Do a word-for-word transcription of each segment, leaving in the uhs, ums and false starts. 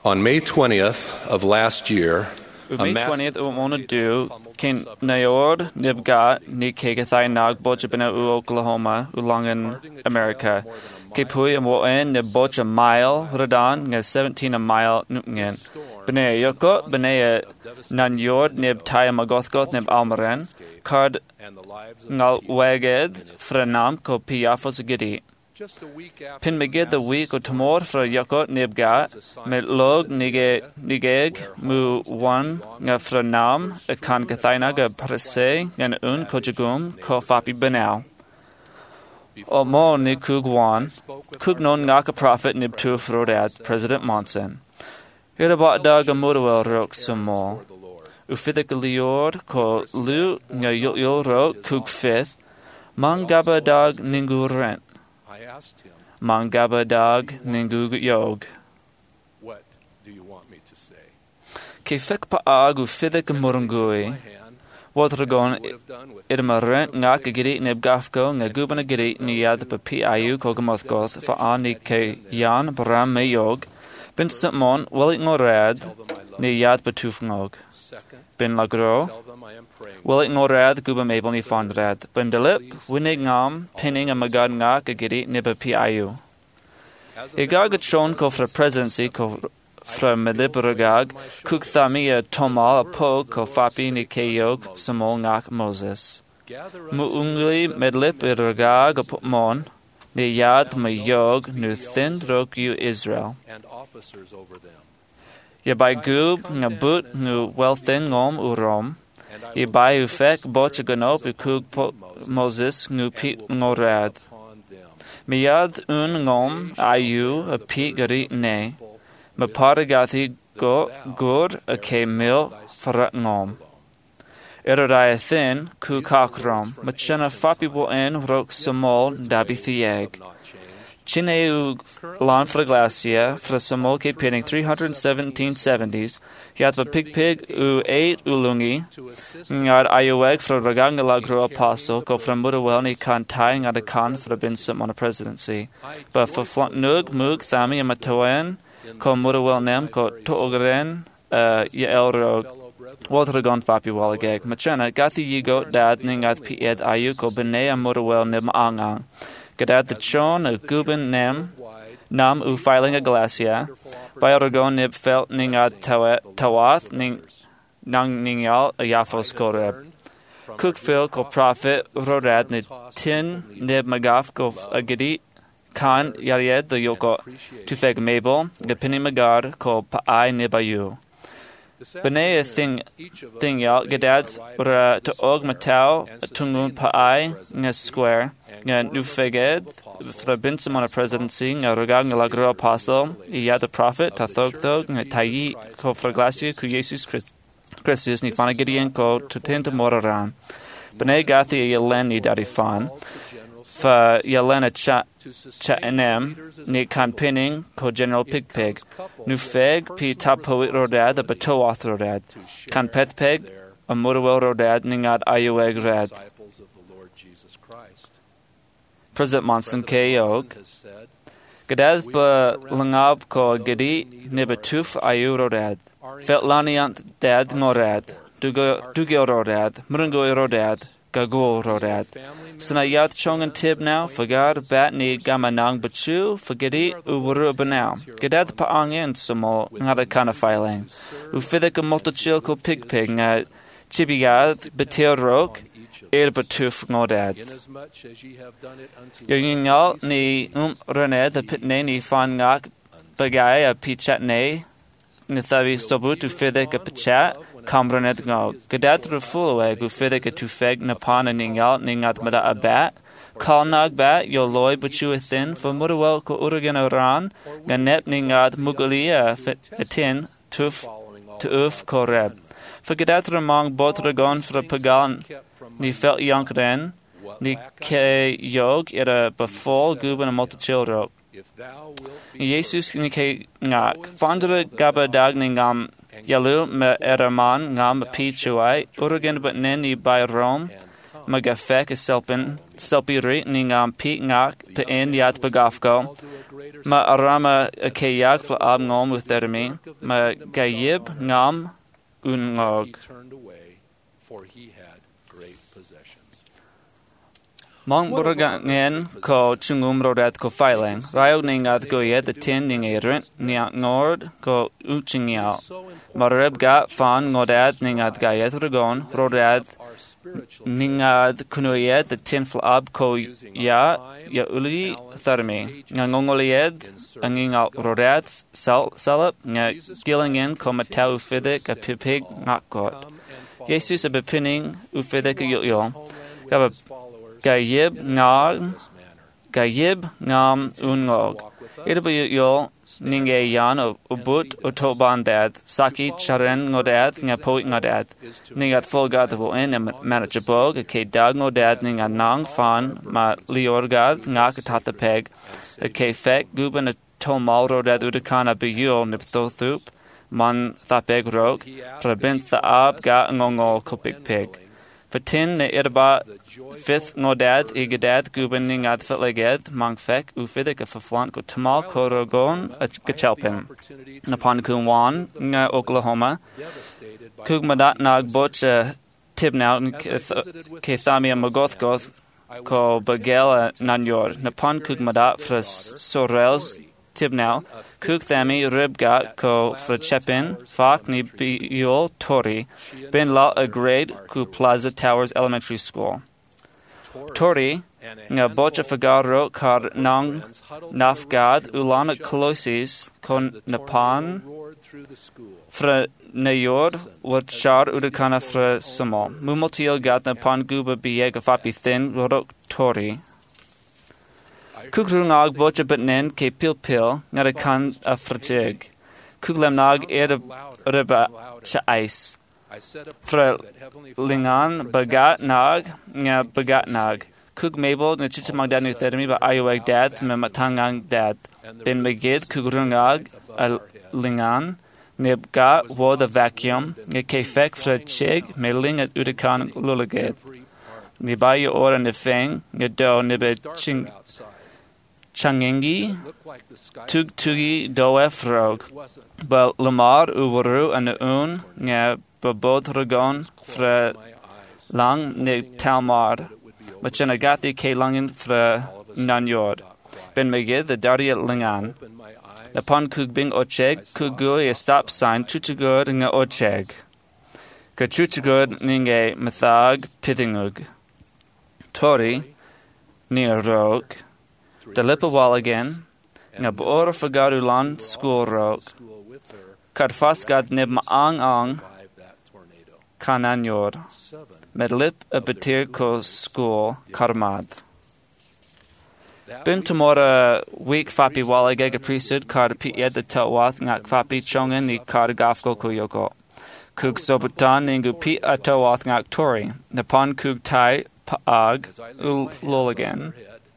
On May twentieth of last year, May twentieth o mona du kin naord nibga ni kegathai nag bojabina u Oklahoma ulangan America. Kipui mo en ne bocha mile radan nga seventeen a mile nungen. Bene yoko bene nan yord nib taya magothgoth nib almaren card ngal weged frenam ko piafos gidi. Pin megid the week o tamor fra yoko nibga met log nige nigeg mu one nga frenam a kan kathaina ga parase ngan un kojagum ko fapi benau. O mo ni kugwan kugnon ngaka prophet nib tu frodad President Monson. Hirabat dag amurwel rok sumo. Ufithic liord ko lu nga yo rok kug fifth. Mangaba dag ningu rent. Mangaba dag ningu yog. What do you want me to say? Kefik pa ag ufithic murungui. Wadragon idma rent ngak giri nib gafko nga gubana giri ni yad pa pi ayu ko gamothgoth fa ani ke yan bram me yog. Bin Simon willing ngorad ni yad pa tufngog. Bin lagro willing ngorad guba mabel ni fondrad. Bin delip winig ngam pinning a magad ngak giri nib pi ayu. Igagat shon ko fra presidency ko fra Medibragag, kuk thamia tomal a po ko fapi ni keyog samo ngak Moses. Mu ungli medlip iragag a mon, ni yad ma yog nu thin rok you Israel. Yabai gub nga but nu well thin ngom urom, yabai ufek bocha ganop ukug Moses nu pi ngorad. Miyad un ngom ayu a pi gari ne, Maparagathi go gur a ke mil farat ngom. Erodai thin ku kakrom, machana fapibo en rok samol dabi thieg. Chineu lan fraglacia fra samol ke pinning three hundred seventeen seventies, yatva pig pig u eight ulungi, ngad ayueg fra ragangalagro apostle ko fra mudawelni kan tai ngad a kan fra bin on a presidency. But for flunk nug mug thami amatoen, ko mudawel nem ko toogren ye elrog wadragon fapi walageg machana gathi yigo dad ningat pi ed ayu ko bene mudawel nim angang gadad the chon a guben nem nam u filing a glacia by oragon nib felt ningat tawath ning nang ningal a yafos koreb cookfil ko prophet rodad ni tin nib magaf ko agidi Kan yaried the yoko tufeg mabel gapini magar ko paai nibayu. Bene thing thing yal gadad ra to og matau tungun paai nga square nga nufeged fra binsum on a presidency nga rogag nga lagro apostle iya the prophet ta thog thog nga tayi ko fra glacia ku Jesus Christus ni fana gideon ko tutenta moraran. Bene gathi yalen ni darifan. Fa Yelena cha cha enem ni kan pinning ko general pig pig nu feg pi tapoit rodad the batoath rodad kan peth peg a mudawel rodad ningat ayueg rad. President Monson Kayog gadad ba langab ko gedi nibatuf ayu rodad felt laniant dad ngorad dugo dugo rodad murungo rodad gago rodad. Sanayat chongan tib now, fagar bat ni gamanang bachu, fagadi uwuru banao. Gadad paangin sumo ngada kana filing. Ufidek a multichil ko pig pig nga chibigad betil rok, ir batuf ngodad. Yogingal ni um rene the pitne ni fan ngak bagay a pichat ne, nithavi stobut ufidek a pichat. Kambranet ngog. Gadat rufulwe gufidek a tufeg napana ningal ningat mada abat. Kalnag bat yo loy buchu thin for mudawel ko uragan oran ganet ningat mugalia atin tuf to uf koreb. For gadat ramang both ragon for pagan ni felt yankren ni ke yog era befall guban a multichildro. Jesus ni ke ngak. Fandra gaba dagningam Yalu me eraman ngam pi chuai urgen but neni by Rome magafek selpin selpiri ningam pi ngak pe en yat bagafko ma arama ke yak fla ab ngom with dermi, ma gayib ngam ungog. Mong burgangen ko chungum rodat ko filing. Rayog ningad ko yed the tin ning a rent niak nord ko uchingiao. Mareb ga fan ngodad ningad gayet ragon rodat ningad kunoyed the tin fl ab ko ya ya uli thermi. Ngongolied angingal rodat sal salap nga gillingen ko matau fidik a pipig ngakot. Jesus a bepining ufidik a yo yo. Gayib ngam gayib ngam ungog. Irbu yo ninge yan ubut utobandad saki charen ngodad nga po ngodad ningat folgad vo in manajabog ke dag ngodad ninga nang fan ma liorgad nga katatapeg ke fek guben tomal rodad udakana biyul niptothup man thapeg rog prabint thaab ga ngongol kopik pig. Fatin ne irba fifth ngodad igadad guben ningad fitleged mangfek ufidik a faflant ko tamal korogon a gachelpin. Napon kunwan nga Oklahoma. Kugmadat nag boch tibnal ke thamia magothgoth ko bagel nanyor. Napon kugmadat fras sorels tibnal. Kuk thami ribgat ko frachepin fak ni biol tori. Ben la a grade ku Plaza Towers Elementary School. Tori nga bocha fagaro kar nang nafgad ulana kolosis kon napan fra nayor wat shar udakana fra sumo. Mumotil gat napan guba biega fapi thin rodok tori. Kukrungag bocha betnen ke pil pil ngarakan a frajig. Kuglemnag er riba cha ice. Fra lingan bagat nag nga bagat nag. Kug mabel na chichimag dad nuthermi ba ayuag dad me matangang dad. Ben magid kugrungag a lingan nib ga wo the vacuum nga ke fek fra chig me ling at udakan lulagid. Nibayo ora nifeng nga do nibe ching Changengi, Tug Tugi Doef Rog, Ba Lamar Uwaru and Un, Nga Babod Ragon, Fra Lang Ne Talmar, Machenagati K Langin Fra Nanyord, Ben Megid, the Daria Lingan. Upon Kugbing Ocheg, Kugu a stop sign, Chuchugud Nga Ocheg. Kachuchugud Ninge Mathag Pithingug. Tori, Near Rog. The Lipawal again, nga boor fagarulan school rok, kadfasgad nib maang ang kananyor, med lip a betir ko school karmad. Bim tomora week fapi walagega priesthood kard pi ed the tawath ngak fapi chongen ni kard gafko kuyoko. Kug sobutan ningu pi a tawath ngak tori, napon kug tai paag ul lolagan.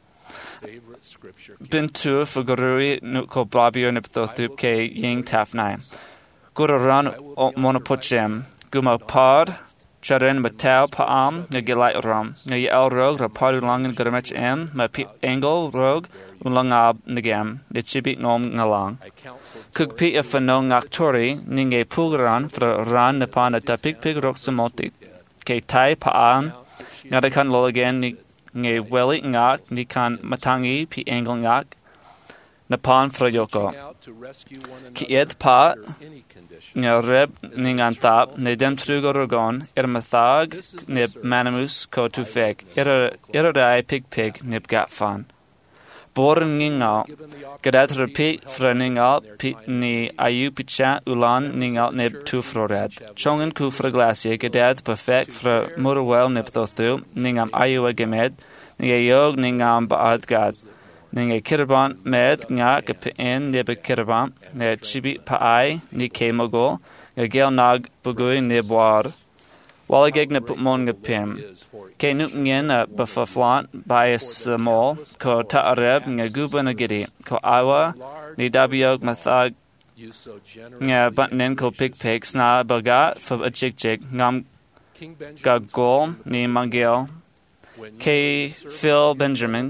Bintu fagurui nuko blabio niptothup ke ying tafnai. Guraran monopochem, guma pod, charen matau paam, nagilai ram, nayel rog, rapadu langan guramech em, ma pi angle rog, ulangab nagam, the chibit nom ngalang. Kuk pi a fano ngaktori, ninge pulgaran, fra ran napana tapik pig rok samoti, ke tai paam, nadakan lolagan ni nge weli ngak ni kan matangi pi angle ngak napan frayoko ki ed pa nga reb ningan tap ne dem trugo rogon er mathag nib manamus ko tu fek er er dai pig pig nib gat fan boren ningal gadat repeat fra ningal pi ni ayu picha ulan ningal nib tu frored chongen ku fra glacier gadat perfect fra murwell nib thothu ningam ayu gemed ninga yog ningam baad gad ninga kirban med nga kapin nib kirban ne chibi paai ni kemogo gel nag bugui nibwar Walageg na putmon nga pim. Ke nukngin na bafaflant bias mol ko taareb nga guba na gidi ko awa ni dabiog mathag nga bantnin ko pigpig sna baga fa ajigjig ngam gagol ni mangil ke Phil Benjamin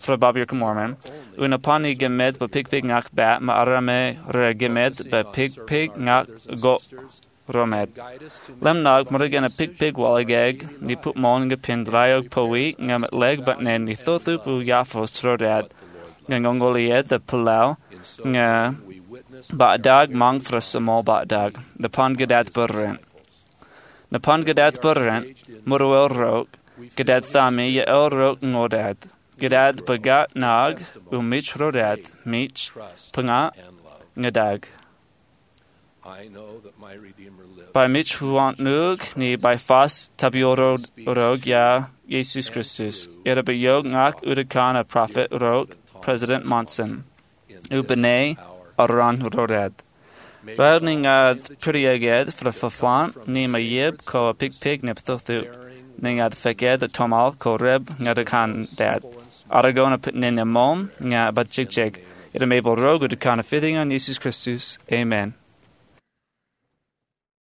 fra Babir Mormon, una pani gemed ba pig pig ngak bat ma arame re gemed ba pig pig ngak go romed. Lemnog morgen a pig pig walageg, ni put mon ge pindraiog powi ngam at leg but nen ni thothu pu yafos trodad, ngongolied the pulau, nga ba dag mang fra small ba dag, the pan gedat burrent. Na pan gedat burrent, murwel rok, gedat thami ye el rok ngodad. Gedad bagat nag, u mich rodad, mich, punga, ngadag. By mich huant nug, ni by fas tabioro rog ya, Jesus Christus. Era by yog ngak udakana prophet rog, President Monson. U bene, aran rodad. Radning ad priaged fra faflan, ni ma yib ko a pig pig nepthothu. Ning ad feged tomal ko reb ngadakan dad. Aragona put in a mom, nga bat jig jig. It a mabel rogue to kind of fitting on Jesus Christus. Amen.